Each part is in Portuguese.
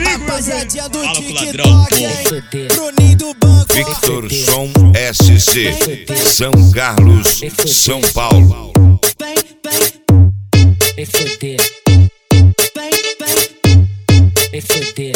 comigo, rapaziadinha do Fala com o ladrão, TikTok, porra. hein? Bruninho do banco. Victor Som SC, São Carlos, São Paulo. E fuder. E fuder.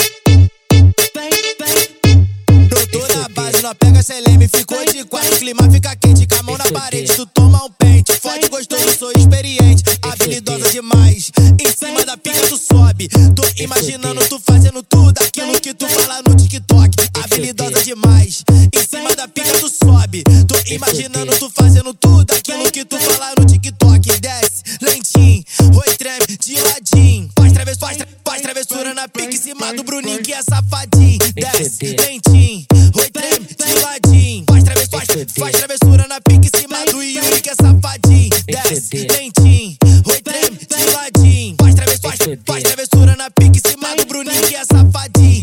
Brotou na base, nós pega CLM, ficou de quatro. Clima fica quente, com a mão na parede. Tu toma um pente, fode gostoso, sou experiente. Habilidosa demais, em cima da pica tu sobe. Tô imaginando tu fazendo tudo aquilo que tu fala no TikTok. Habilidosa demais, em cima da pica tu sobe. Tô imaginando tu fazendo tudo aquilo que tu fala no TikTok. Desce, lentinho, oi treme, de ladinho. Faz travessura na pica em cima do Bruninho que é safadinho. Desce, lentinho, oi treme, de ladinho. Faz travessura na pica em cima do Yuri que é safadinho. Desce, lentinho, oi treme, de ladinho. Faz travessura na pica em cima do Bruninho que é safadinho.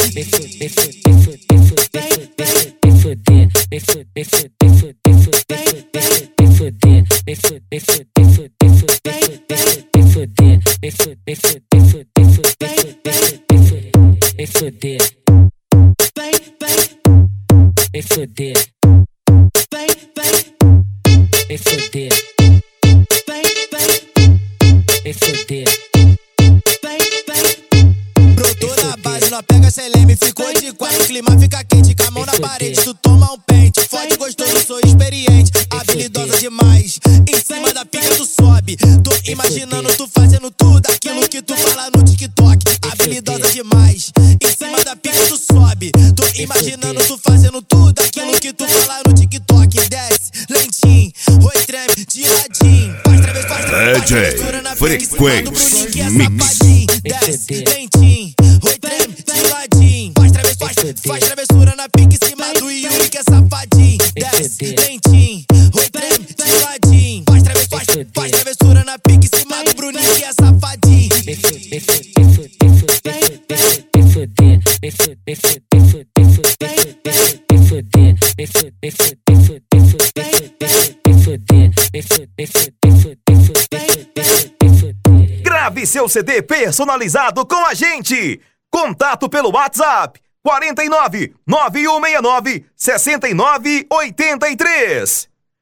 Brotou na base, nós pega CLM, ficou de quatro. Clima fica quente, com a mão na parede. Tu toma um pente, fode gostoso, sou experiente. Habilidosa demais, em cima da pica tu sobe. Tô imaginando tu fazendo tudo aquilo que tu fala no TikTok. Habilidosa demais, em cima da pica tu sobe. Tô imaginando tu fazendo tudo aquilo que tu fala no TikTok. Desce, lentinho, oi treme, de ladinho. Faz travessura na pica em cima do Bruninho que é safadinho. Desce, lentinho, oi treme, de ladinho. Faz travessura na pica em cima do Yuri que é safadinho. Desce, lentinho, oi treme, de ladinho. Faz travessura na pica em cima do Bruninho que é safadinho. Grave seu CD personalizado com a gente. Contato pelo WhatsApp 49 9169 6983.